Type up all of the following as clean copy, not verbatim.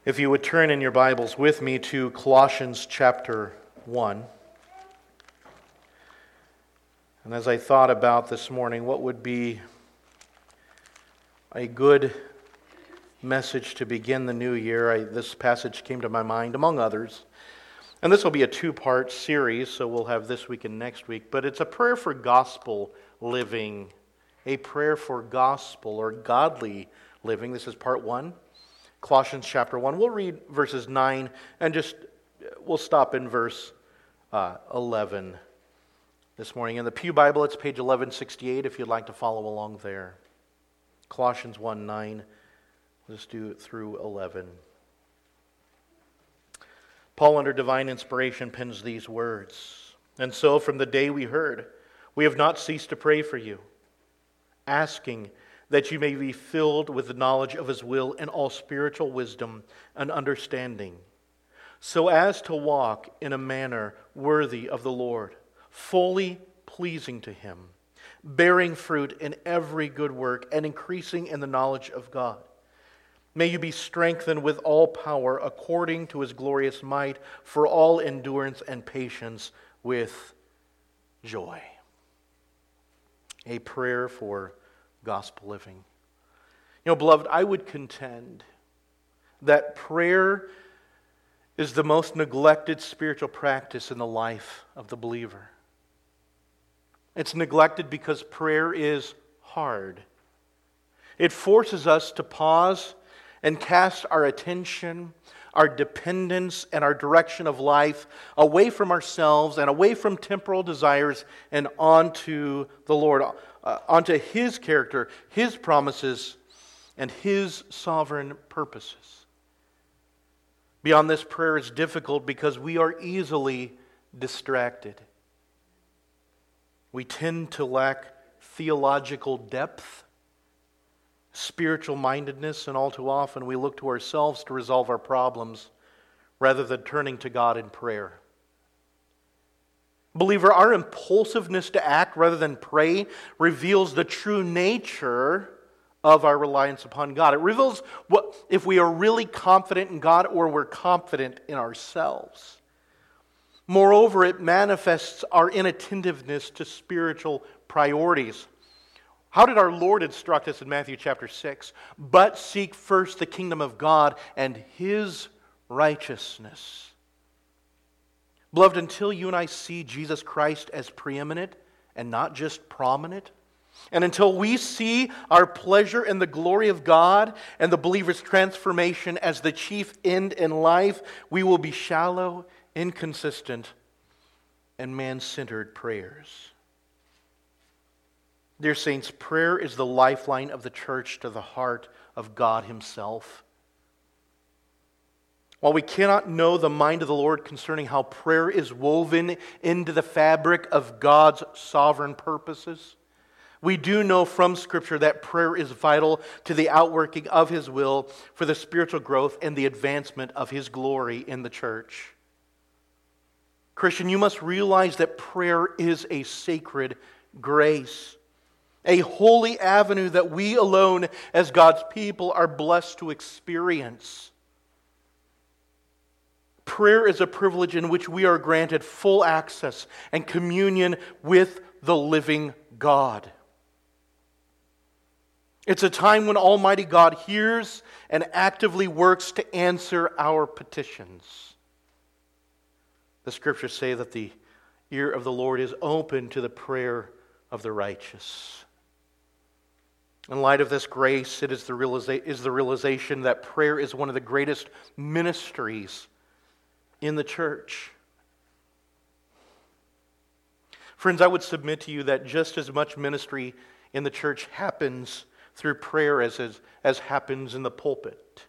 If you would turn in your Bibles with me to Colossians chapter 1. And as I thought about this morning, what would be a good message to begin the new year, this passage came to my mind, among others. And this will be a two-part series, so we'll have this week and next week. But it's a prayer for gospel living, a prayer for gospel or godly living. This is part 1. Colossians chapter 1. We'll read verses 9 and we'll stop in verse 11 this morning. In the Pew Bible, it's page 1168 if you'd like to follow along there. Colossians 1:9. Let's do it through 11. Paul, under divine inspiration, pens these words. And so, from the day we heard, we have not ceased to pray for you, asking that you may be filled with the knowledge of His will and all spiritual wisdom and understanding, so as to walk in a manner worthy of the Lord, fully pleasing to Him, bearing fruit in every good work and increasing in the knowledge of God. May you be strengthened with all power according to His glorious might for all endurance and patience with joy. A prayer for gospel living. You know, beloved, I would contend that prayer is the most neglected spiritual practice in the life of the believer. It's neglected because prayer is hard. It forces us to pause and cast our attention, our dependence, and our direction of life away from ourselves and away from temporal desires and onto the Lord, onto His character, His promises, and His sovereign purposes. Beyond this, prayer is difficult because we are easily distracted. We tend to lack theological depth, spiritual mindedness, and all too often we look to ourselves to resolve our problems rather than turning to God in prayer. Believer, our impulsiveness to act rather than pray reveals the true nature of our reliance upon God. It reveals if we are really confident in God or we're confident in ourselves. Moreover, it manifests our inattentiveness to spiritual priorities. How did our Lord instruct us in Matthew chapter 6? But seek first the kingdom of God and His righteousness. Beloved, until you and I see Jesus Christ as preeminent and not just prominent, and until we see our pleasure in the glory of God and the believer's transformation as the chief end in life, we will be shallow, inconsistent, and man-centered prayers. Dear saints, prayer is the lifeline of the church to the heart of God Himself. While we cannot know the mind of the Lord concerning how prayer is woven into the fabric of God's sovereign purposes, we do know from Scripture that prayer is vital to the outworking of His will for the spiritual growth and the advancement of His glory in the church. Christian, you must realize that prayer is a sacred grace, a holy avenue that we alone as God's people are blessed to experience. Prayer is a privilege in which we are granted full access and communion with the living God. It's a time when Almighty God hears and actively works to answer our petitions. The Scriptures say that the ear of the Lord is open to the prayer of the righteous. In light of this grace, it is the realization that prayer is one of the greatest ministries in the church. Friends, I would submit to you that just as much ministry in the church happens through prayer as happens in the pulpit.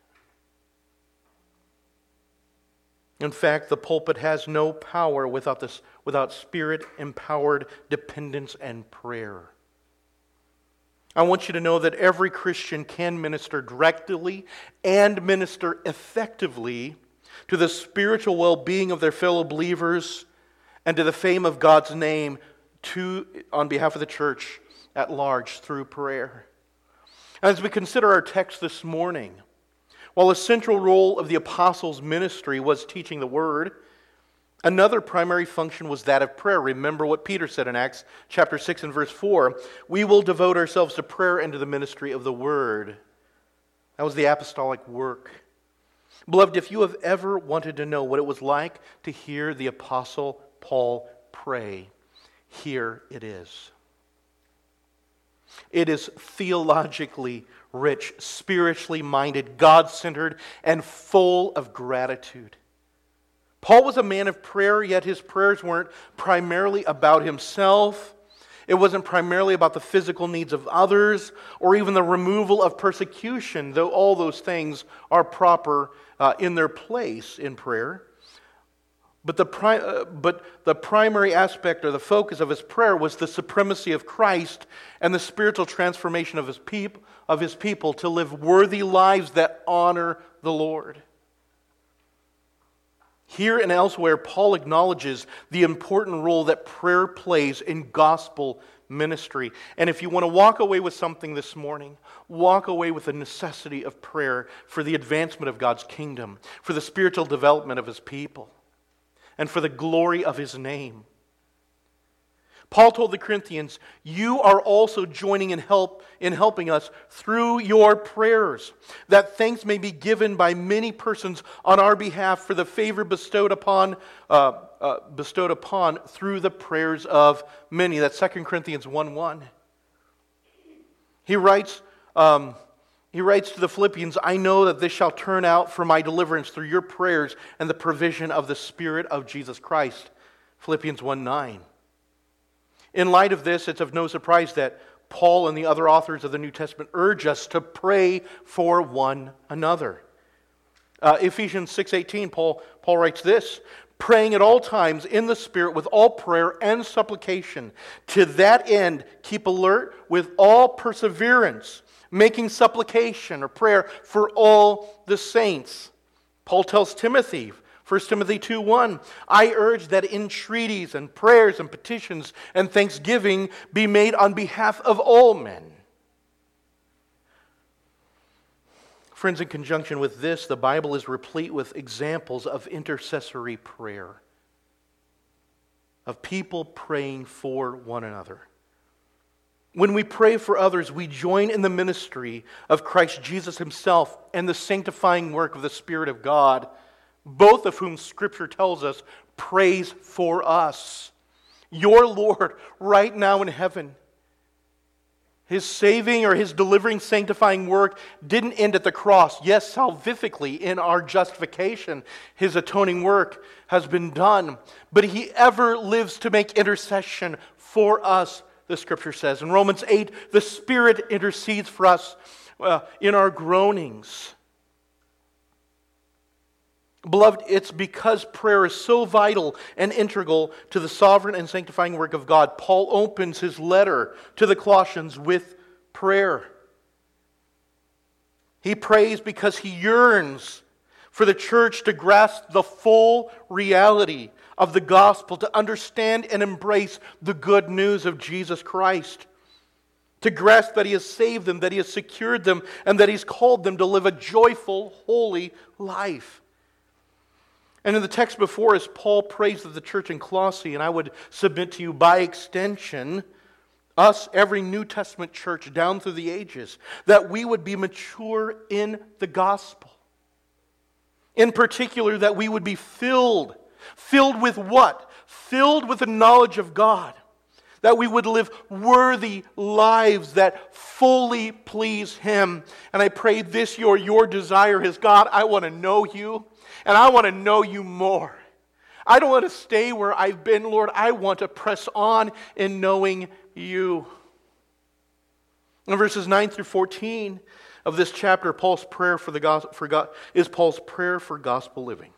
In fact, the pulpit has no power without Spirit-empowered dependence and prayer. I want you to know that every Christian can minister directly and minister effectively to the spiritual well-being of their fellow believers and to the fame of God's name on behalf of the church at large through prayer. As we consider our text this morning, While a central role of the apostles' ministry was teaching the Word, another primary function was that of prayer. Remember what Peter said in Acts chapter 6 and verse 4. We will devote ourselves to prayer and to the ministry of the Word. That was the apostolic work. Beloved, if you have ever wanted to know what it was like to hear the Apostle Paul pray, here it is. It is theologically rich, spiritually minded, God-centered, and full of gratitude. Paul was a man of prayer, yet his prayers weren't primarily about himself. It wasn't primarily about the physical needs of others or even the removal of persecution, though all those things are proper in their place in prayer. But the primary aspect or the focus of his prayer was the supremacy of Christ and the spiritual transformation of his people to live worthy lives that honor the Lord. Here and elsewhere, Paul acknowledges the important role that prayer plays in gospel ministry. And if you want to walk away with something this morning, walk away with the necessity of prayer for the advancement of God's kingdom, for the spiritual development of His people, and for the glory of His name. Paul told the Corinthians, you are also joining in helping us through your prayers, that thanks may be given by many persons on our behalf for the favor bestowed upon through the prayers of many. That's 2 Corinthians 1:1. He writes to the Philippians, I know that this shall turn out for my deliverance through your prayers and the provision of the Spirit of Jesus Christ. Philippians 1:9. In light of this, it's of no surprise that Paul and the other authors of the New Testament urge us to pray for one another. Ephesians 6:18, Paul writes this, praying at all times in the Spirit with all prayer and supplication. To that end, keep alert with all perseverance, making supplication or prayer for all the saints. Paul tells Timothy, 1 Timothy 2:1, I urge that entreaties and prayers and petitions and thanksgiving be made on behalf of all men. Friends, in conjunction with this, the Bible is replete with examples of intercessory prayer, of people praying for one another. When we pray for others, we join in the ministry of Christ Jesus Himself and the sanctifying work of the Spirit of God, both of whom Scripture tells us prays for us. Your Lord, right now in heaven, His saving or His delivering, sanctifying work didn't end at the cross. Yes, salvifically, in our justification, His atoning work has been done. But He ever lives to make intercession for us, the Scripture says. In Romans 8, the Spirit intercedes for us in our groanings. Beloved, it's because prayer is so vital and integral to the sovereign and sanctifying work of God. Paul opens his letter to the Colossians with prayer. He prays because he yearns for the church to grasp the full reality of the gospel, to understand and embrace the good news of Jesus Christ, to grasp that He has saved them, that He has secured them, and that He's called them to live a joyful, holy life. And in the text before us, Paul prays that the church in Colossae, and I would submit to you by extension, us, every New Testament church down through the ages, that we would be mature in the gospel. In particular, that we would be filled with what? Filled with the knowledge of God. That we would live worthy lives that fully please Him. And I pray this, your desire is, God, I want to know You. And I want to know You more. I don't want to stay where I've been, Lord. I want to press on in knowing You. In verses 9 through 14 of this chapter, Paul's prayer is Paul's prayer for gospel living.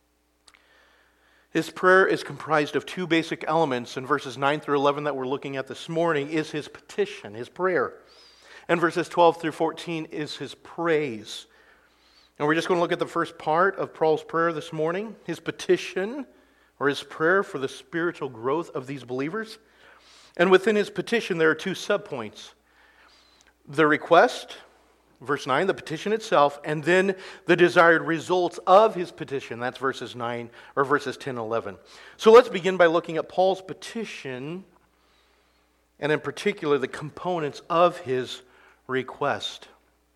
His prayer is comprised of two basic elements. In verses 9 through 11 that we're looking at this morning is his petition, his prayer. And verses 12 through 14 is his praise. And we're just going to look at the first part of Paul's prayer this morning, his petition, or his prayer for the spiritual growth of these believers. And within his petition, there are two subpoints. The request, verse 9, the petition itself, and then the desired results of his petition. That's verses 9 or verses 10 and 11. So let's begin by looking at Paul's petition, and in particular the components of his request.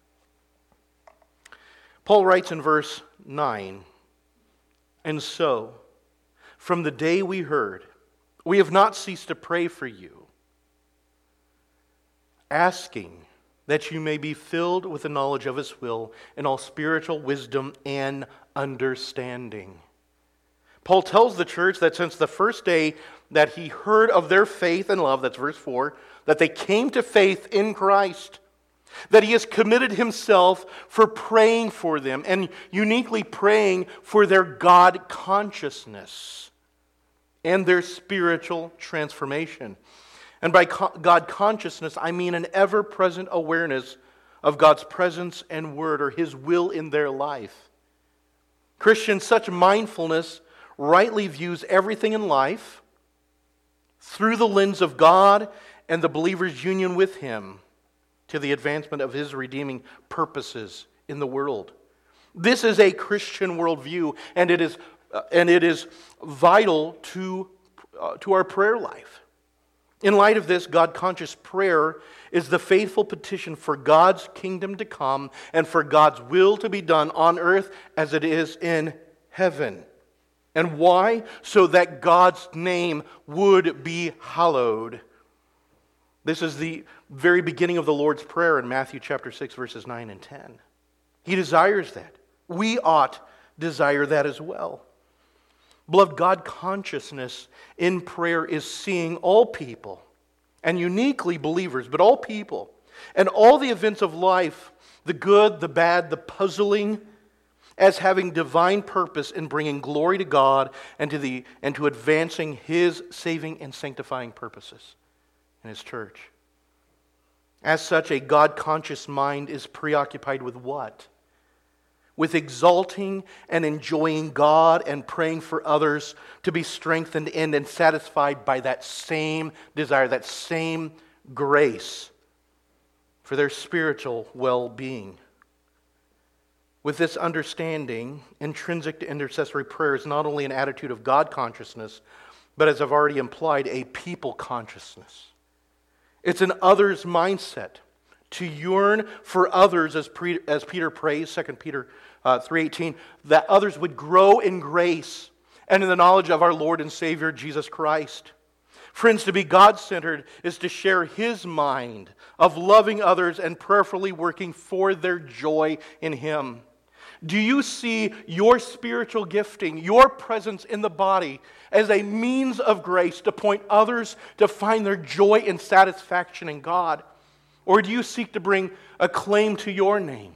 Paul writes in verse 9, "And so, from the day we heard, we have not ceased to pray for you, asking that you may be filled with the knowledge of His will in all spiritual wisdom and understanding." Paul tells the church that since the first day that he heard of their faith and love, that's verse 4, that they came to faith in Christ, that he has committed himself for praying for them, and uniquely praying for their God consciousness and their spiritual transformation. And by God consciousness, I mean an ever-present awareness of God's presence and word, or His will in their life. Christians, such mindfulness rightly views everything in life through the lens of God and the believer's union with Him to the advancement of His redeeming purposes in the world. This is a Christian worldview, and it is vital to our prayer life. In light of this, God-conscious prayer is the faithful petition for God's kingdom to come and for God's will to be done on earth as it is in heaven. And why? So that God's name would be hallowed. This is the very beginning of the Lord's Prayer in Matthew chapter 6, verses 9 and 10. He desires that. We ought desire that as well. Beloved, God consciousness in prayer is seeing all people, and uniquely believers, but all people, and all the events of life, the good, the bad, the puzzling, as having divine purpose in bringing glory to God and to advancing His saving and sanctifying purposes in His church. As such, a God-conscious mind is preoccupied with what? With exalting and enjoying God and praying for others to be strengthened in and satisfied by that same desire, that same grace for their spiritual well-being. With this understanding, intrinsic to intercessory prayer is not only an attitude of God consciousness, but as I've already implied, a people consciousness. It's an others mindset, to yearn for others, as Peter prays, 2 Peter 3:18, that others would grow in grace and in the knowledge of our Lord and Savior Jesus Christ. Friends, to be God-centered is to share His mind of loving others and prayerfully working for their joy in Him. Do you see your spiritual gifting, your presence in the body, as a means of grace to point others to find their joy and satisfaction in God? Or do you seek to bring a claim to your name,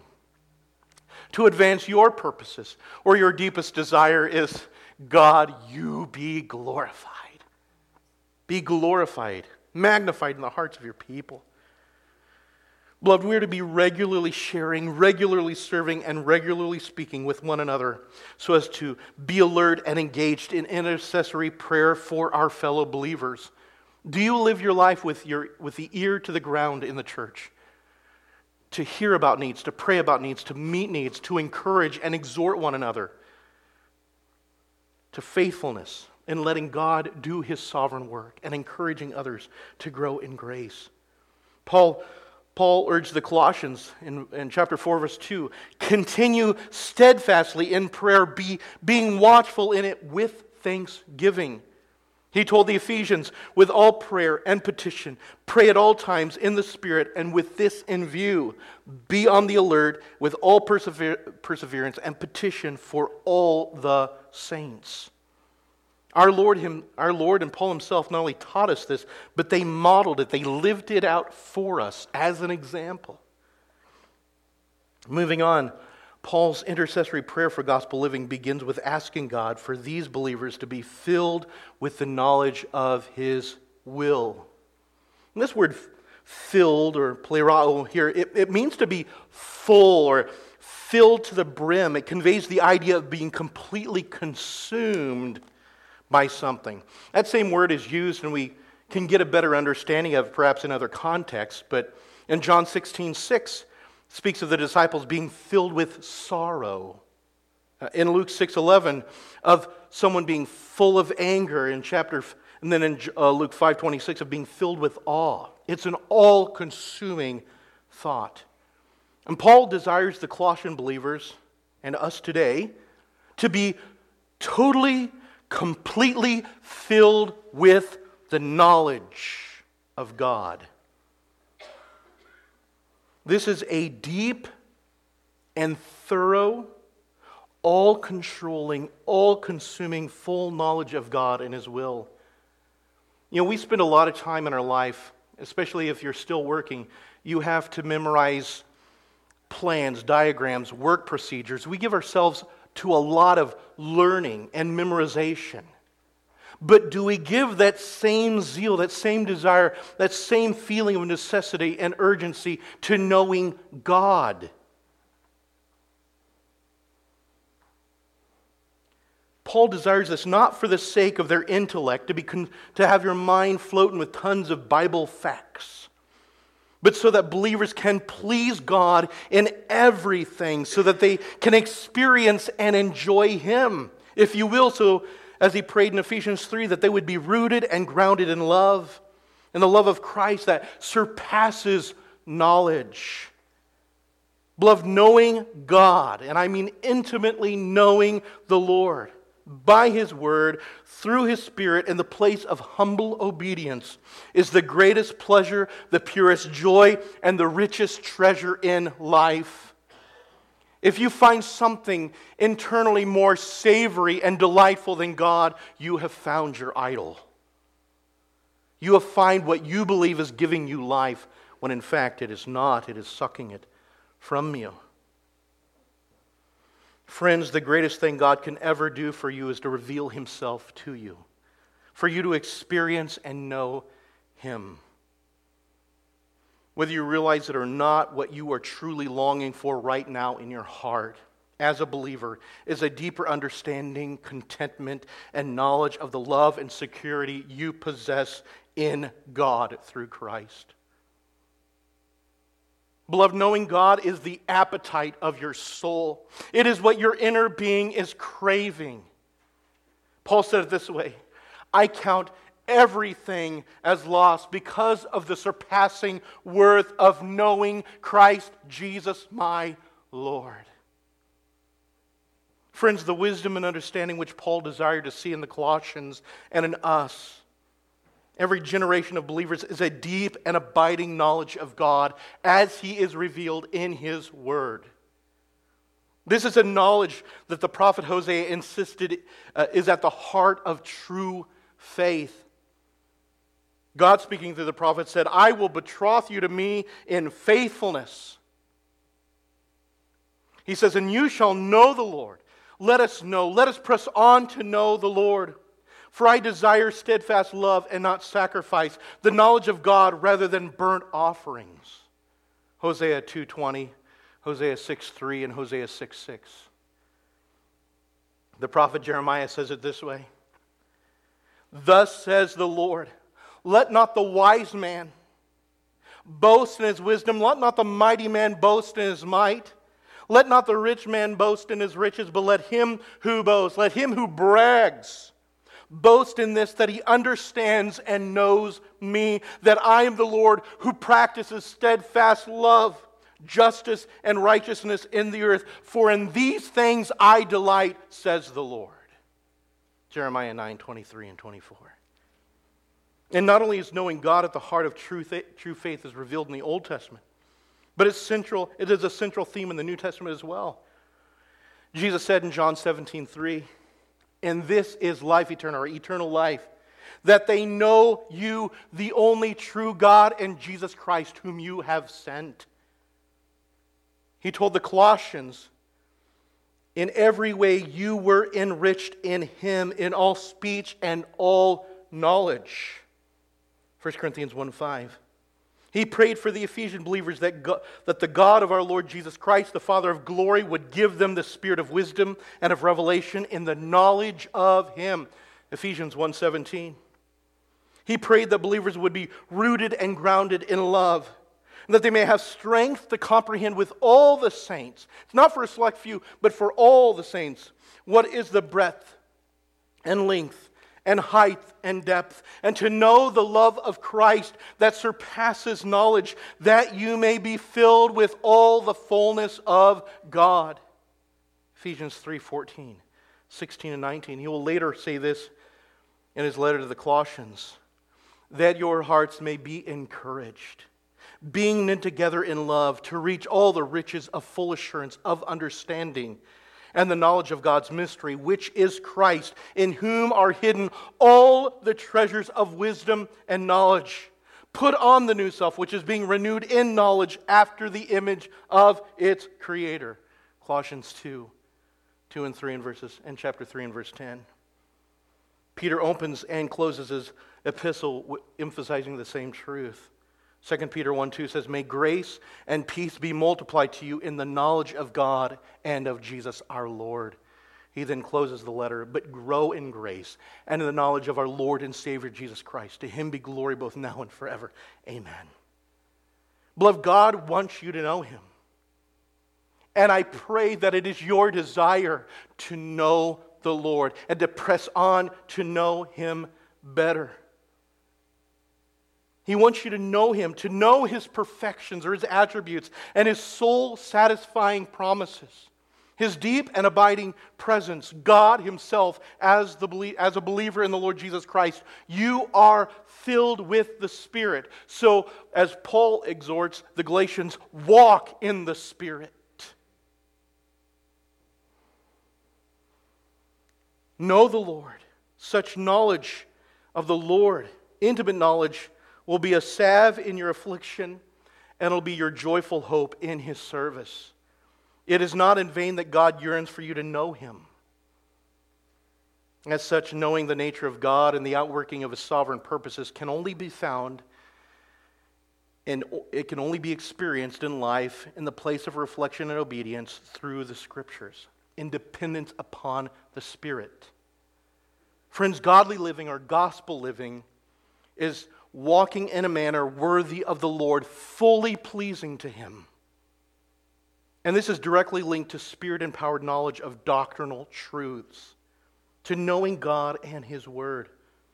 to advance your purposes? Or your deepest desire is, God, you be glorified. Be glorified, magnified in the hearts of your people. Beloved, we are to be regularly sharing, regularly serving, and regularly speaking with one another so as to be alert and engaged in intercessory prayer for our fellow believers. Do you live your life with the ear to the ground in the church? To hear about needs, to pray about needs, to meet needs, to encourage and exhort one another to faithfulness in letting God do His sovereign work and encouraging others to grow in grace. Paul urged the Colossians in chapter 4, verse 2, continue steadfastly in prayer, being watchful in it with thanksgiving. He told the Ephesians, with all prayer and petition, pray at all times in the Spirit, and with this in view, be on the alert with all perseverance and petition for all the saints. Our Lord and Paul himself not only taught us this, but they modeled it, they lived it out for us as an example. Moving on, Paul's intercessory prayer for gospel living begins with asking God for these believers to be filled with the knowledge of His will. And this word filled, or plerao here, it means to be full or filled to the brim. It conveys the idea of being completely consumed by something. That same word is used, and we can get a better understanding of it perhaps in other contexts, but in John 16:6, speaks of the disciples being filled with sorrow. In Luke 6:11, of someone being full of anger and then in Luke 5:26 of being filled with awe. It's an all-consuming thought. And Paul desires the Colossian believers and us today to be totally, completely filled with the knowledge of God. This is a deep and thorough, all-controlling, all-consuming, full knowledge of God and His will. You know, we spend a lot of time in our life, especially if you're still working, you have to memorize plans, diagrams, work procedures. We give ourselves to a lot of learning and memorization. But do we give that same zeal, that same desire, that same feeling of necessity and urgency to knowing God? Paul desires this not for the sake of their intellect, to have your mind floating with tons of Bible facts, but so that believers can please God in everything, so that they can experience and enjoy Him, if you will, so as he prayed in Ephesians 3, that they would be rooted and grounded in love, in the love of Christ that surpasses knowledge. Beloved, knowing God, and I mean intimately knowing the Lord, by His Word, through His Spirit, in the place of humble obedience, is the greatest pleasure, the purest joy, and the richest treasure in life. If you find something internally more savory and delightful than God, you have found your idol. You have found what you believe is giving you life, when in fact it is not. It is sucking it from you. Friends, the greatest thing God can ever do for you is to reveal Himself to you, for you to experience and know Him. Whether you realize it or not, what you are truly longing for right now in your heart as a believer is a deeper understanding, contentment, and knowledge of the love and security you possess in God through Christ. Beloved, knowing God is the appetite of your soul. It is what your inner being is craving. Paul said it this way, I count everything as lost because of the surpassing worth of knowing Christ Jesus my Lord. Friends, the wisdom and understanding which Paul desired to see in the Colossians and in us, every generation of believers, is a deep and abiding knowledge of God as He is revealed in His Word. This is a knowledge that the prophet Hosea insisted is at the heart of true faith. God, speaking through the prophet, said, I will betroth you to me in faithfulness. He says, and you shall know the Lord. Let us know. Let us press on to know the Lord. For I desire steadfast love and not sacrifice, the knowledge of God rather than burnt offerings. Hosea 2:20, Hosea 6:3, and Hosea 6:6. The prophet Jeremiah says it this way. Thus says the Lord, let not the wise man boast in his wisdom, let not the mighty man boast in his might, let not the rich man boast in his riches, but let him who boasts, let him who brags, boast in this, that he understands and knows me, that I am the Lord who practices steadfast love, justice, and righteousness in the earth. For in these things I delight, says the Lord. Jeremiah 9:23 and 24. And not only is knowing God at the heart of true faith is revealed in the Old Testament, but it is a central theme in the New Testament as well. Jesus said in John 17:3, and this is life eternal, or eternal life, that they know you, the only true God, and Jesus Christ, whom you have sent. He told the Colossians, in every way you were enriched in Him, in all speech and all knowledge. 1 Corinthians 1:5. He prayed for the Ephesian believers that the God of our Lord Jesus Christ, the Father of glory, would give them the spirit of wisdom and of revelation in the knowledge of Him. Ephesians 1:17. He prayed that believers would be rooted and grounded in love, that they may have strength to comprehend with all the saints. It's not for a select few, but for all the saints. What is the breadth and length and height and depth, and to know the love of Christ that surpasses knowledge, that you may be filled with all the fullness of God. Ephesians 3:14, 16 and 19. He will later say this in his letter to the Colossians, that your hearts may be encouraged, being knit together in love, to reach all the riches of full assurance of understanding and the knowledge of God's mystery, which is Christ, in whom are hidden all the treasures of wisdom and knowledge. Put on the new self, which is being renewed in knowledge after the image of its Creator. Colossians 2 and 3 and chapter 3 and verse 10. Peter opens and closes his epistle emphasizing the same truth. 2 Peter 1:2 says, may grace and peace be multiplied to you in the knowledge of God and of Jesus our Lord. He then closes the letter, but grow in grace and in the knowledge of our Lord and Savior Jesus Christ. To him be glory both now and forever. Amen. Beloved, God wants you to know him. And I pray that it is your desire to know the Lord and to press on to know him better. He wants you to know him, to know his perfections or his attributes and his soul-satisfying promises, his deep and abiding presence, God himself as a believer in the Lord Jesus Christ. You are filled with the Spirit. So, as Paul exhorts the Galatians, walk in the Spirit. Know the Lord. Such knowledge of the Lord, intimate knowledge, will be a salve in your affliction, and it'll be your joyful hope in his service. It is not in vain that God yearns for you to know him. As such, knowing the nature of God and the outworking of his sovereign purposes can only be found, and it can only be experienced in life in the place of reflection and obedience through the Scriptures, in dependence upon the Spirit. Friends, godly living or gospel living is walking in a manner worthy of the Lord, fully pleasing to him. And this is directly linked to Spirit-empowered knowledge of doctrinal truths, to knowing God and his Word.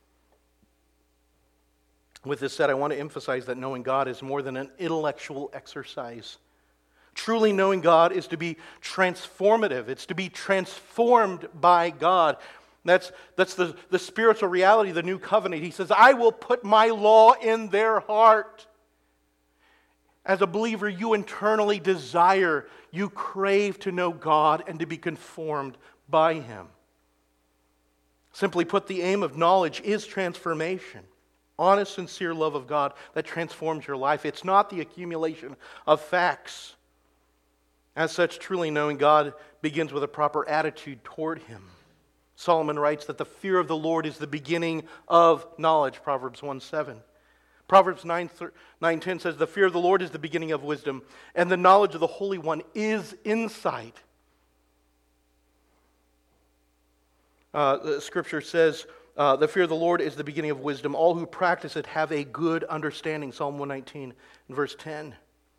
With this said, I want to emphasize that knowing God is more than an intellectual exercise. Truly knowing God is to be transformative. It's to be transformed by God. That's the spiritual reality of the new covenant. He says, I will put my law in their heart. As a believer, you internally desire, you crave to know God and to be conformed by him. Simply put, the aim of knowledge is transformation. Honest, sincere love of God that transforms your life. It's not the accumulation of facts. As such, truly knowing God begins with a proper attitude toward him. Solomon writes that the fear of the Lord is the beginning of knowledge, Proverbs 1:7. Proverbs 9:10 says, the fear of the Lord is the beginning of wisdom, and the knowledge of the Holy One is insight. The Scripture says, the fear of the Lord is the beginning of wisdom. All who practice it have a good understanding, Psalm 119 and verse 10.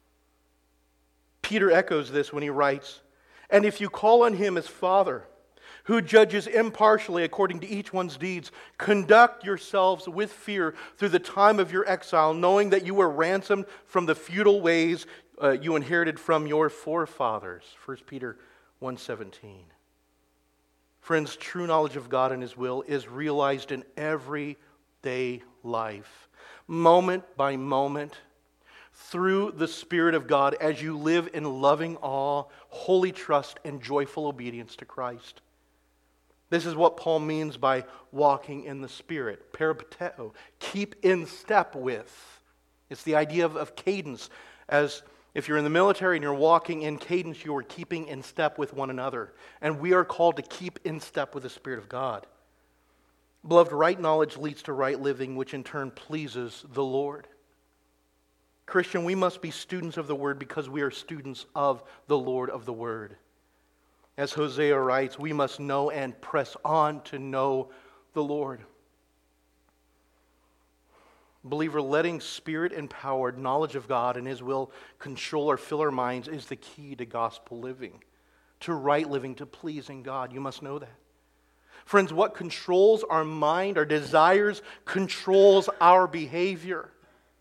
Peter echoes this when he writes, and if you call on him as Father, who judges impartially according to each one's deeds, conduct yourselves with fear through the time of your exile, knowing that you were ransomed from the futile ways you inherited from your forefathers. 1 Peter 1:17. Friends, true knowledge of God and his will is realized in everyday life, moment by moment, through the Spirit of God as you live in loving awe, holy trust, and joyful obedience to Christ. This is what Paul means by walking in the Spirit. Peripateo, keep in step with. It's the idea of cadence. As if you're in the military and you're walking in cadence, you are keeping in step with one another. And we are called to keep in step with the Spirit of God. Beloved, right knowledge leads to right living, which in turn pleases the Lord. Christian, we must be students of the Word because we are students of the Lord of the Word. As Hosea writes, we must know and press on to know the Lord. Believer, letting Spirit-empowered knowledge of God and His will control or fill our minds is the key to gospel living, to right living, to pleasing God. You must know that. Friends, what controls our mind, our desires, controls our behavior.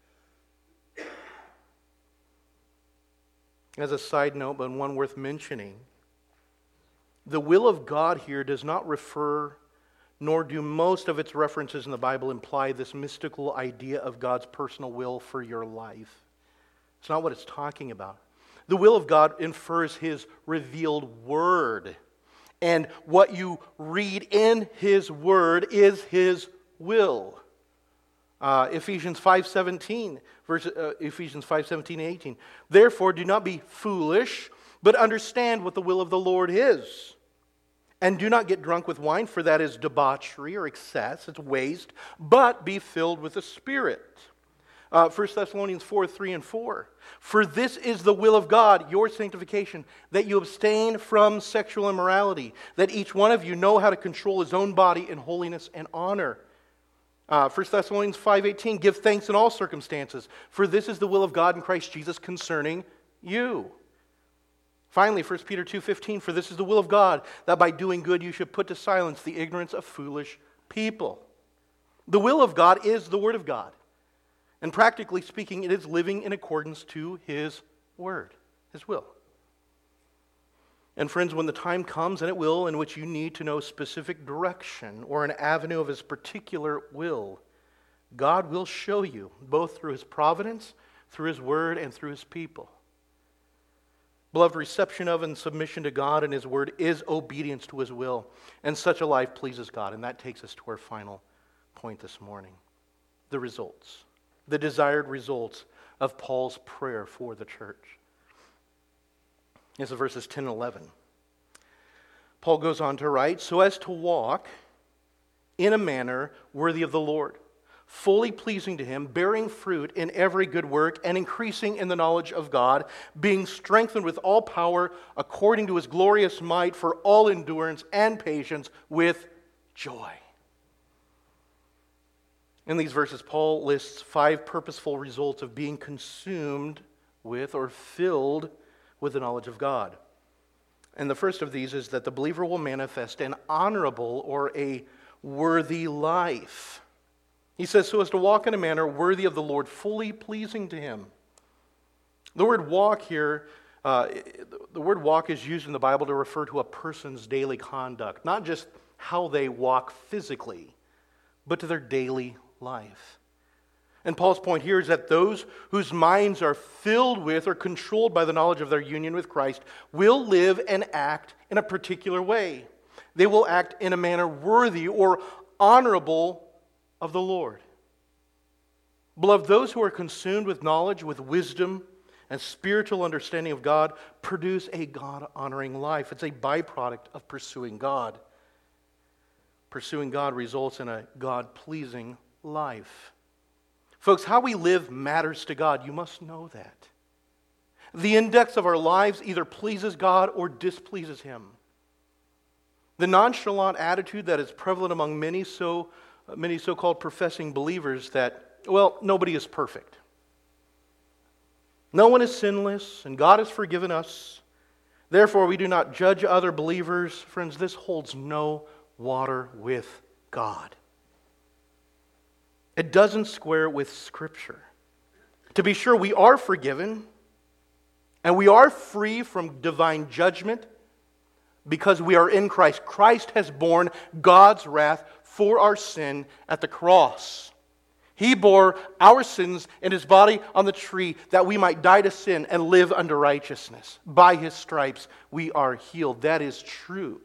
As a side note, but one worth mentioning, the will of God here does not refer, nor do most of its references in the Bible imply this mystical idea of God's personal will for your life. It's not what it's talking about. The will of God infers His revealed Word. And what you read in His Word is His will. Ephesians 5:17, Ephesians 5:17 and 18. Therefore, do not be foolish, but understand what the will of the Lord is. And do not get drunk with wine, for that is debauchery or excess, it's waste, but be filled with the Spirit. 1 Thessalonians 4:3 and 4. For this is the will of God, your sanctification, that you abstain from sexual immorality, that each one of you know how to control his own body in holiness and honor. 1 Thessalonians 5:18, give thanks in all circumstances, for this is the will of God in Christ Jesus concerning you. Finally, 1 Peter 2:15, for this is the will of God, that by doing good you should put to silence the ignorance of foolish people. The will of God is the Word of God. And practically speaking, it is living in accordance to His Word, His will. And friends, when the time comes, and it will, in which you need to know specific direction or an avenue of His particular will, God will show you, both through His providence, through His Word, and through His people. Beloved, reception of and submission to God and His Word is obedience to His will. And such a life pleases God. And that takes us to our final point this morning. The results. The desired results of Paul's prayer for the church. This is verses 10 and 11. Paul goes on to write, so as to walk in a manner worthy of the Lord, fully pleasing to Him, bearing fruit in every good work, and increasing in the knowledge of God, being strengthened with all power according to His glorious might for all endurance and patience with joy. In these verses, Paul lists 5 purposeful results of being consumed with or filled with the knowledge of God. And the first of these is that the believer will manifest an honorable or a worthy life. He says, so as to walk in a manner worthy of the Lord, fully pleasing to Him. The word walk here, the word walk is used in the Bible to refer to a person's daily conduct, not just how they walk physically, but to their daily life. And Paul's point here is that those whose minds are filled with or controlled by the knowledge of their union with Christ will live and act in a particular way. They will act in a manner worthy or honorable of the Lord. Beloved, those who are consumed with knowledge, with wisdom, and spiritual understanding of God produce a God-honoring life. It's a byproduct of pursuing God. Pursuing God results in a God-pleasing life. Folks, how we live matters to God. You must know that. The index of our lives either pleases God or displeases Him. The nonchalant attitude that is prevalent among many so-called professing believers that, well, nobody is perfect. No one is sinless, and God has forgiven us. Therefore, we do not judge other believers. Friends, this holds no water with God. It doesn't square with Scripture. To be sure, we are forgiven, and we are free from divine judgment because we are in Christ. Christ has borne God's wrath for our sin at the cross. He bore our sins in His body on the tree that we might die to sin and live unto righteousness. By His stripes we are healed. That is true.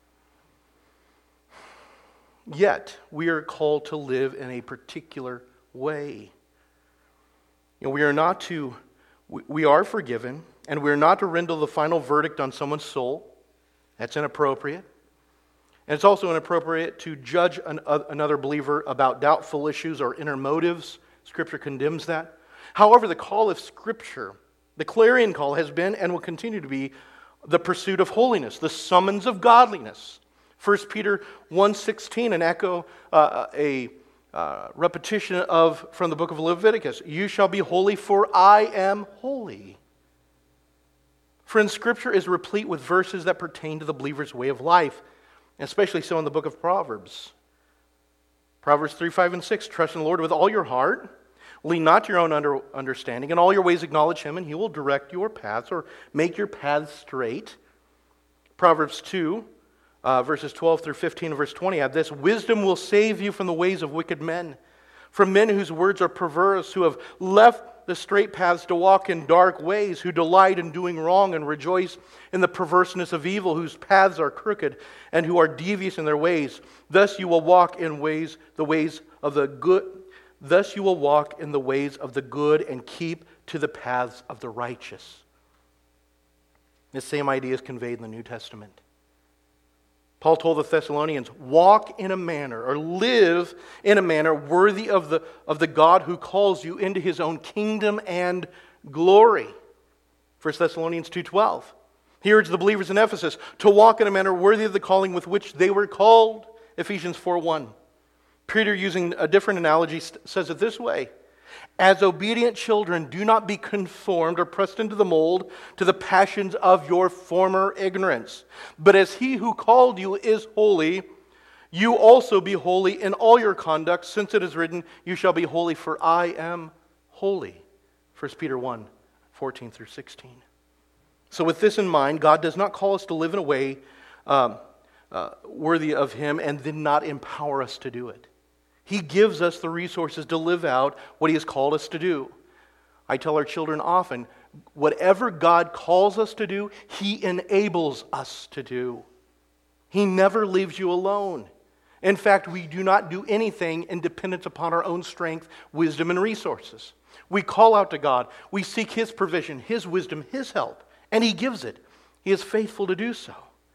Yet, we are called to live in a particular way. We are forgiven, and we are not to render the final verdict on someone's soul. That's inappropriate. And it's also inappropriate to judge another believer about doubtful issues or inner motives. Scripture condemns that. However, the call of Scripture, the clarion call, has been and will continue to be the pursuit of holiness, the summons of godliness. 1 Peter 1:16, an echo, repetition from the book of Leviticus. You shall be holy, for I am holy. Friends, Scripture is replete with verses that pertain to the believer's way of life, especially so in the book of Proverbs. Proverbs 3, 5, and 6, trust in the Lord with all your heart. Lean not to your own understanding. In all your ways acknowledge Him, and He will direct your paths or make your paths straight. Proverbs 2, verses 12 through 15 and verse 20 add this: wisdom will save you from the ways of wicked men, from men whose words are perverse, who have left the straight paths to walk in dark ways, who delight in doing wrong and rejoice in the perverseness of evil, whose paths are crooked and who are devious in their ways. Thus you will walk in the ways of the good. Thus you will walk in the ways of the good and keep to the paths of the righteous. This same idea is conveyed in the New Testament. Paul told the Thessalonians, walk in a manner or live in a manner worthy of the God who calls you into His own kingdom and glory. 1 Thessalonians 2:12. He urged the believers in Ephesus to walk in a manner worthy of the calling with which they were called. Ephesians 4:1. Peter, using a different analogy, says it this way: as obedient children, do not be conformed or pressed into the mold to the passions of your former ignorance. But as He who called you is holy, you also be holy in all your conduct, since it is written, you shall be holy, for I am holy. 1 Peter 1, 14 through 16. So with this in mind, God does not call us to live in a way worthy of Him and then not empower us to do it. He gives us the resources to live out what He has called us to do. I tell our children often, whatever God calls us to do, He enables us to do. He never leaves you alone. In fact, we do not do anything in dependence upon our own strength, wisdom, and resources. We call out to God. We seek His provision, His wisdom, His help, and He gives it. He is faithful to do so.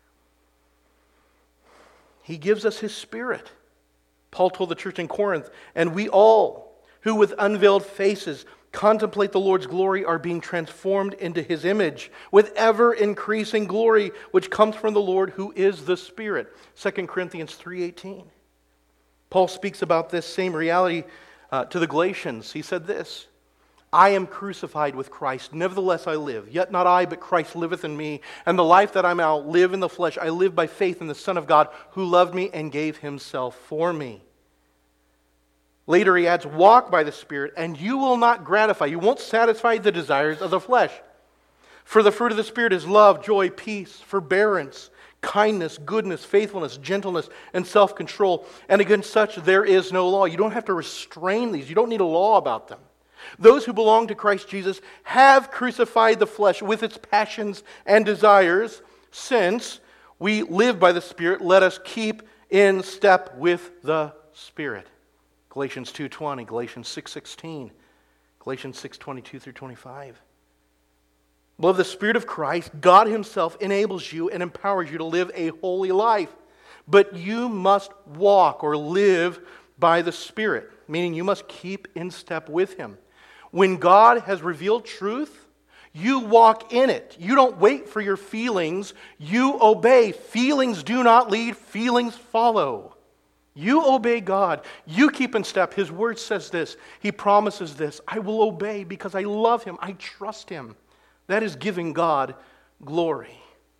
He gives us His Spirit. Paul told the church in Corinth, and we all, who with unveiled faces contemplate the Lord's glory, are being transformed into His image with ever-increasing glory, which comes from the Lord, who is the Spirit. 2 Corinthians 3:18. Paul speaks about this same reality to the Galatians. He said this: I am crucified with Christ, nevertheless I live. Yet not I, but Christ liveth in me. And the life that I now live in the flesh, I live by faith in the Son of God, who loved me and gave Himself for me. Later he adds, walk by the Spirit, and you will not gratify, you won't satisfy the desires of the flesh. For the fruit of the Spirit is love, joy, peace, forbearance, kindness, goodness, faithfulness, gentleness, and self-control. And against such there is no law. You don't have to restrain these. You don't need a law about them. Those who belong to Christ Jesus have crucified the flesh with its passions and desires. Since we live by the Spirit, let us keep in step with the Spirit. Galatians 2:20, Galatians 6:16, Galatians 6:22 through 25. Beloved, the Spirit of Christ, God Himself, enables you and empowers you to live a holy life. But you must walk or live by the Spirit, meaning you must keep in step with Him. When God has revealed truth, you walk in it. You don't wait for your feelings. You obey. Feelings do not lead. Feelings follow. You obey God. You keep in step. His word says this. He promises this. I will obey because I love Him. I trust Him. That is giving God glory.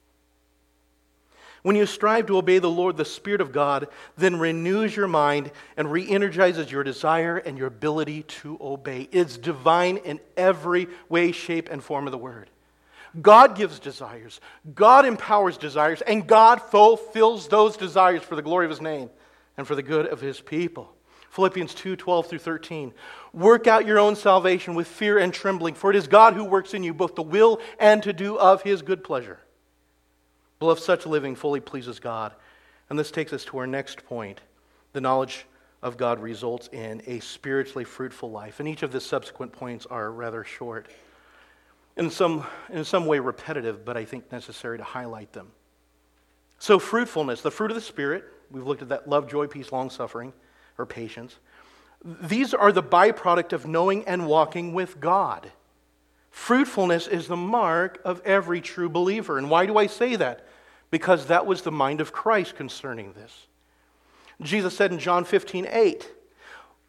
When you strive to obey the Lord, the Spirit of God then renews your mind and re-energizes your desire and your ability to obey. It's divine in every way, shape, and form of the word. God gives desires, God empowers desires, and God fulfills those desires for the glory of His name and for the good of His people. Philippians 2:12 through 13. Work out your own salvation with fear and trembling, for it is God who works in you both to will and to do of His good pleasure. Beloved, such living fully pleases God. And this takes us to our next point. The knowledge of God results in a spiritually fruitful life. And each of the subsequent points are rather short. In some way repetitive, but I think necessary to highlight them. So fruitfulness, the fruit of the Spirit, we've looked at that: love, joy, peace, long-suffering, or patience. These are the byproduct of knowing and walking with God. Fruitfulness is the mark of every true believer. And why do I say that? Because that was the mind of Christ concerning this. Jesus said in John 15:8,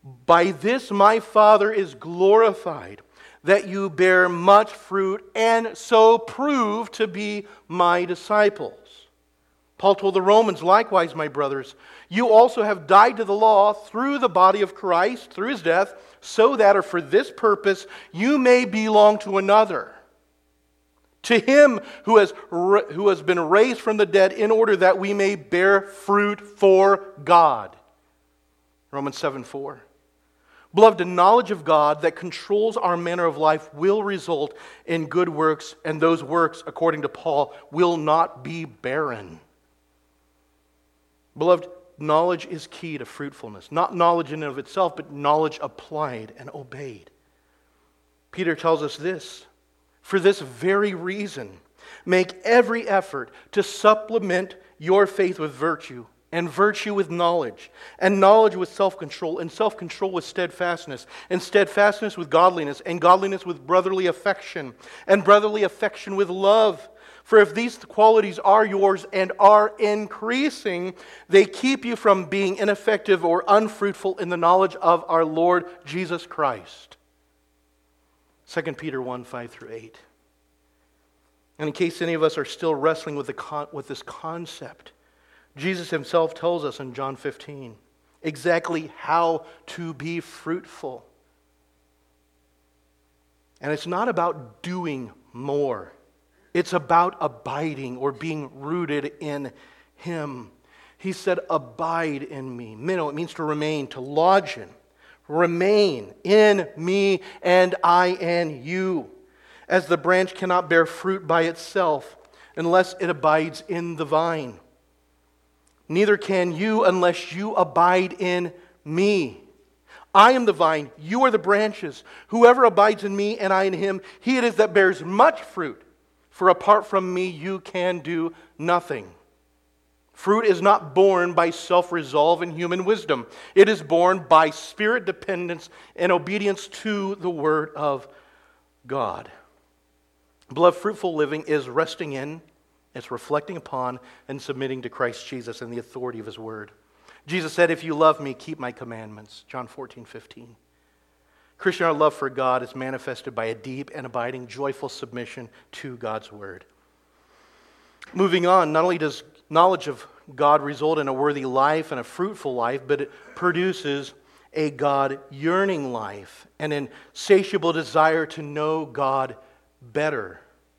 By this my Father is glorified, that you bear much fruit and so prove to be my disciples. Paul told the Romans, likewise, my brothers, you also have died to the law through the body of Christ, through his death, so that, or for this purpose, you may belong to another. To him who has been raised from the dead, in order that we may bear fruit for God. Romans 7:4. Beloved, the knowledge of God that controls our manner of life will result in good works, and those works, according to Paul, will not be barren. Beloved, knowledge is key to fruitfulness. Not knowledge in and of itself, but knowledge applied and obeyed. Peter tells us this: for this very reason, make every effort to supplement your faith with virtue, and virtue with knowledge, and knowledge with self-control, and self-control with steadfastness, and steadfastness with godliness, and godliness with brotherly affection, and brotherly affection with love. For if these qualities are yours and are increasing, they keep you from being ineffective or unfruitful in the knowledge of our Lord Jesus Christ. 2 Peter 1:5-8. And in case any of us are still wrestling with this concept, Jesus himself tells us in John 15 exactly how to be fruitful. And it's not about doing more. It's about abiding or being rooted in him. He said, abide in me. Meno, it means to remain, to lodge in. Remain in me and I in you. As the branch cannot bear fruit by itself unless it abides in the vine. Neither can you unless you abide in me. I am the vine, you are the branches. Whoever abides in me and I in him, he it is that bears much fruit. For apart from me, you can do nothing. Fruit is not born by self-resolve and human wisdom. It is born by spirit dependence and obedience to the Word of God. Beloved, fruitful living is resting in, it's reflecting upon, and submitting to Christ Jesus and the authority of his word. Jesus said, if you love me, keep my commandments. John 14:15. Christian, our love for God is manifested by a deep and abiding, joyful submission to God's word. Moving on, not only does knowledge of God result in a worthy life and a fruitful life, but it produces a God-yearning life, an insatiable desire to know God better.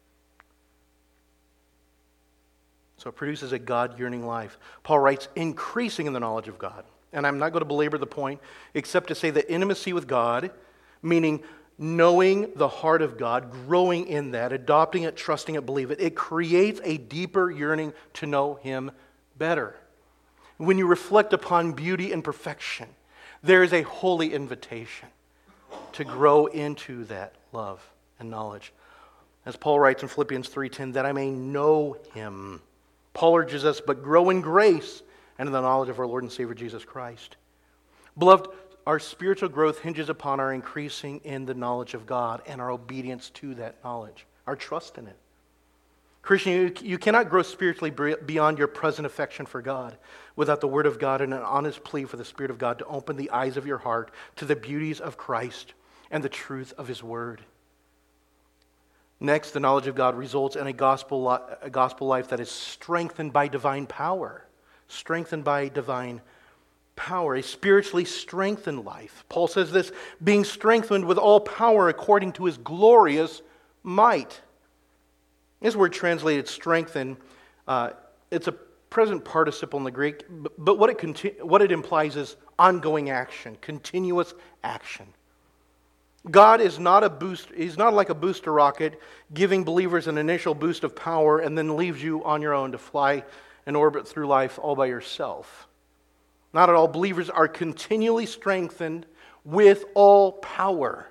So it produces a God-yearning life. Paul writes, increasing in the knowledge of God. And I'm not going to belabor the point, except to say that intimacy with God, meaning knowing the heart of God, growing in that, adopting it, trusting it, believe it, it creates a deeper yearning to know him better. When you reflect upon beauty and perfection, there is a holy invitation to grow into that love and knowledge. As Paul writes in Philippians 3:10, that I may know him. Paul urges us, but grow in grace and in the knowledge of our Lord and Savior Jesus Christ. Beloved, our spiritual growth hinges upon our increasing in the knowledge of God and our obedience to that knowledge, our trust in it. Christian, you cannot grow spiritually beyond your present affection for God without the Word of God and an honest plea for the Spirit of God to open the eyes of your heart to the beauties of Christ and the truth of his Word. Next, the knowledge of God results in a gospel life that is strengthened by divine power. Strengthened by divine power, a spiritually strengthened life. Paul says this, being strengthened with all power according to his glorious might. This word translated strengthen, it's a present participle in the Greek, but what it implies is ongoing action, continuous action. God is not a boost. He's not like a booster rocket giving believers an initial boost of power and then leaves you on your own to fly and orbit through life all by yourself. Not at all. Believers are continually strengthened with all power.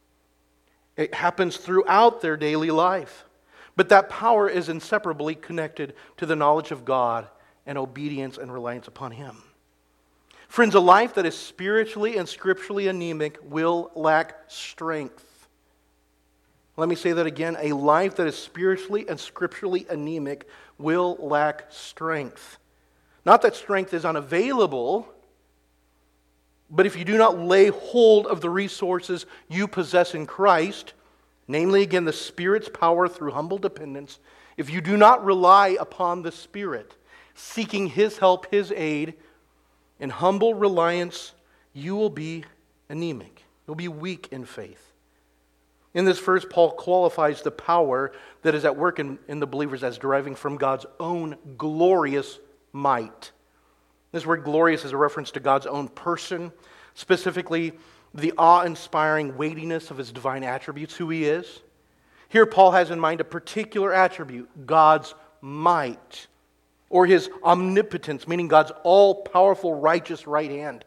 It happens throughout their daily life. But that power is inseparably connected to the knowledge of God and obedience and reliance upon him. Friends, a life that is spiritually and scripturally anemic will lack strength. Let me say that again. A life that is spiritually and scripturally anemic will lack strength. Not that strength is unavailable, But if you do not lay hold of the resources you possess in Christ, namely, again, the Spirit's power through humble dependence, if you do not rely upon the Spirit, seeking His help, His aid, in humble reliance, you will be anemic. You'll be weak in faith. In this verse, Paul qualifies the power that is at work in the believers as deriving from God's own glorious might. This word glorious is a reference to God's own person, specifically the awe-inspiring weightiness of His divine attributes, who He is. Here Paul has in mind a particular attribute, God's might, or His omnipotence, meaning God's all-powerful, righteous right hand.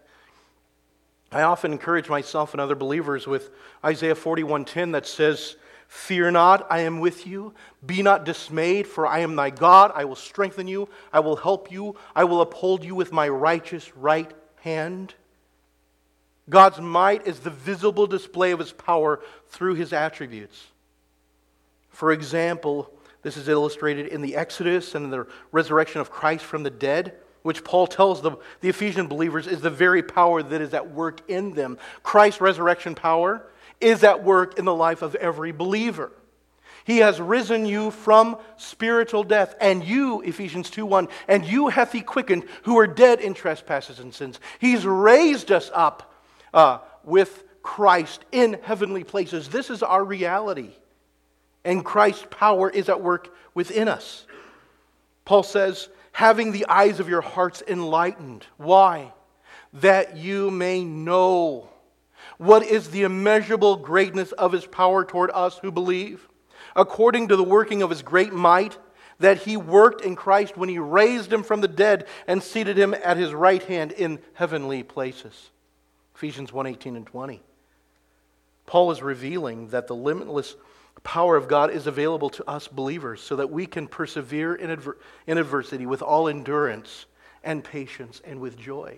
I often encourage myself and other believers with Isaiah 41:10 that says, "Fear not, I am with you. Be not dismayed, for I am thy God. I will strengthen you. I will help you. I will uphold you with my righteous right hand." God's might is the visible display of His power through His attributes. For example, this is illustrated in the Exodus and the resurrection of Christ from the dead, which Paul tells the Ephesian believers is the very power that is at work in them. Christ's resurrection power is at work in the life of every believer. He has risen you from spiritual death, and you, Ephesians 2:1, and you hath He quickened who are dead in trespasses and sins. He's raised us up with Christ in heavenly places. This is our reality, and Christ's power is at work within us. Paul says, having the eyes of your hearts enlightened. Why? That you may know what is the immeasurable greatness of His power toward us who believe, according to the working of His great might, that He worked in Christ when He raised Him from the dead and seated Him at His right hand in heavenly places. Ephesians 1:18 and 20. Paul is revealing that the limitless power of God is available to us believers so that we can persevere in adversity with all endurance and patience and with joy.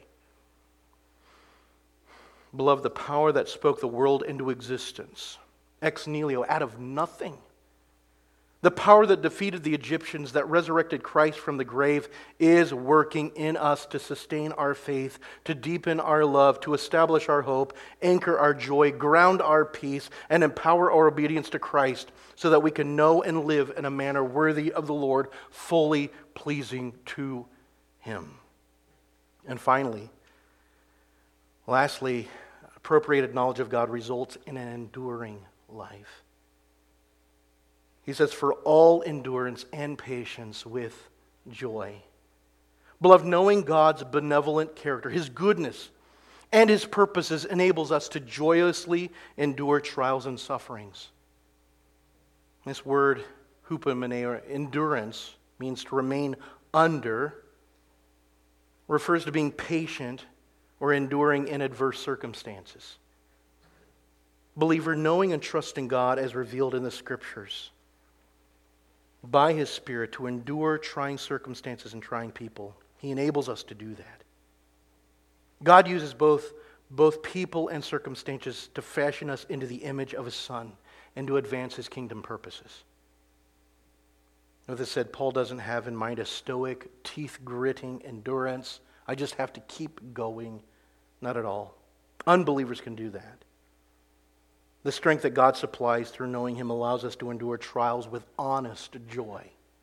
Beloved, the power that spoke the world into existence, ex nihilo, out of nothing, the power that defeated the Egyptians, that resurrected Christ from the grave, is working in us to sustain our faith, to deepen our love, to establish our hope, anchor our joy, ground our peace, and empower our obedience to Christ so that we can know and live in a manner worthy of the Lord, fully pleasing to Him. And finally, lastly, appropriated knowledge of God results in an enduring life. He says, for all endurance and patience with joy. Beloved, knowing God's benevolent character, His goodness, and His purposes enables us to joyously endure trials and sufferings. This word, hupomene, or endurance, means to remain under, refers to being patient or enduring in adverse circumstances. Believer, knowing and trusting God as revealed in the Scriptures, by His Spirit to endure trying circumstances and trying people. He enables us to do that. God uses both people and circumstances to fashion us into the image of His Son and to advance His kingdom purposes. With this said, Paul doesn't have in mind a stoic, teeth-gritting endurance. I just have to keep going. Not at all. Unbelievers can do that. The strength that God supplies through knowing Him allows us to endure trials with honest joy.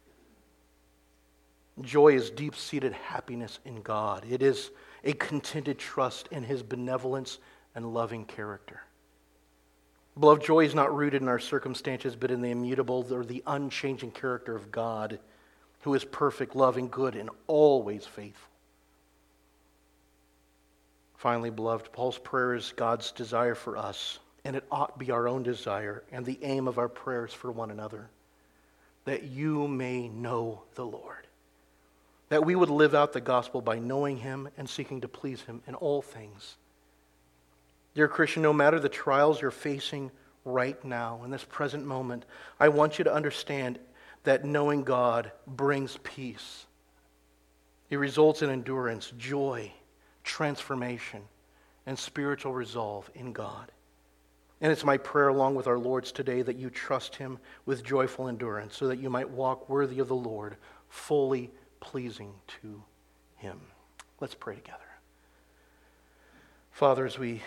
Joy is deep-seated happiness in God. It is a contented trust in His benevolence and loving character. Beloved, joy is not rooted in our circumstances, but in the immutable or the unchanging character of God, who is perfect, loving, good, and always faithful. Finally, beloved, Paul's prayer is God's desire for us, and it ought to be our own desire and the aim of our prayers for one another, that you may know the Lord. That we would live out the gospel by knowing Him and seeking to please Him in all things. Dear Christian, no matter the trials you're facing right now, in this present moment, I want you to understand that knowing God brings peace. It results in endurance, joy, transformation, and spiritual resolve in God. And it's my prayer along with our Lord's today that you trust Him with joyful endurance so that you might walk worthy of the Lord, fully pleasing to Him. Let's pray together. Father, as we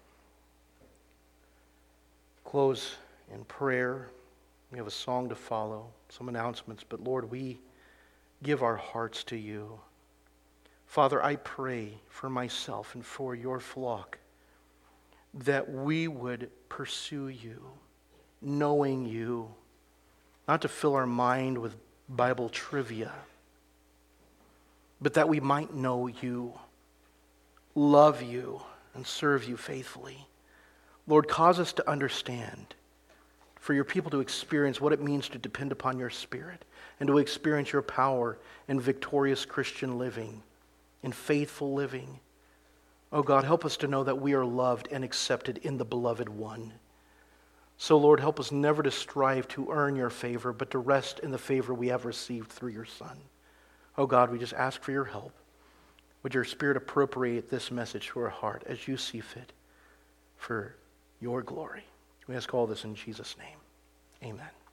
close in prayer, we have a song to follow, some announcements, but Lord, we give our hearts to you. Father, I pray for myself and for your flock that we would pursue you, knowing you, not to fill our mind with Bible trivia, but that we might know you, love you, and serve you faithfully. Lord, cause us to understand, for your people to experience what it means to depend upon your Spirit and to experience your power in victorious Christian living, in faithful living. Oh God, help us to know that we are loved and accepted in the Beloved One. So Lord, help us never to strive to earn your favor, but to rest in the favor we have received through your Son. Oh God, we just ask for your help. Would your Spirit appropriate this message to our heart as you see fit for your glory? We ask all this in Jesus' name. Amen.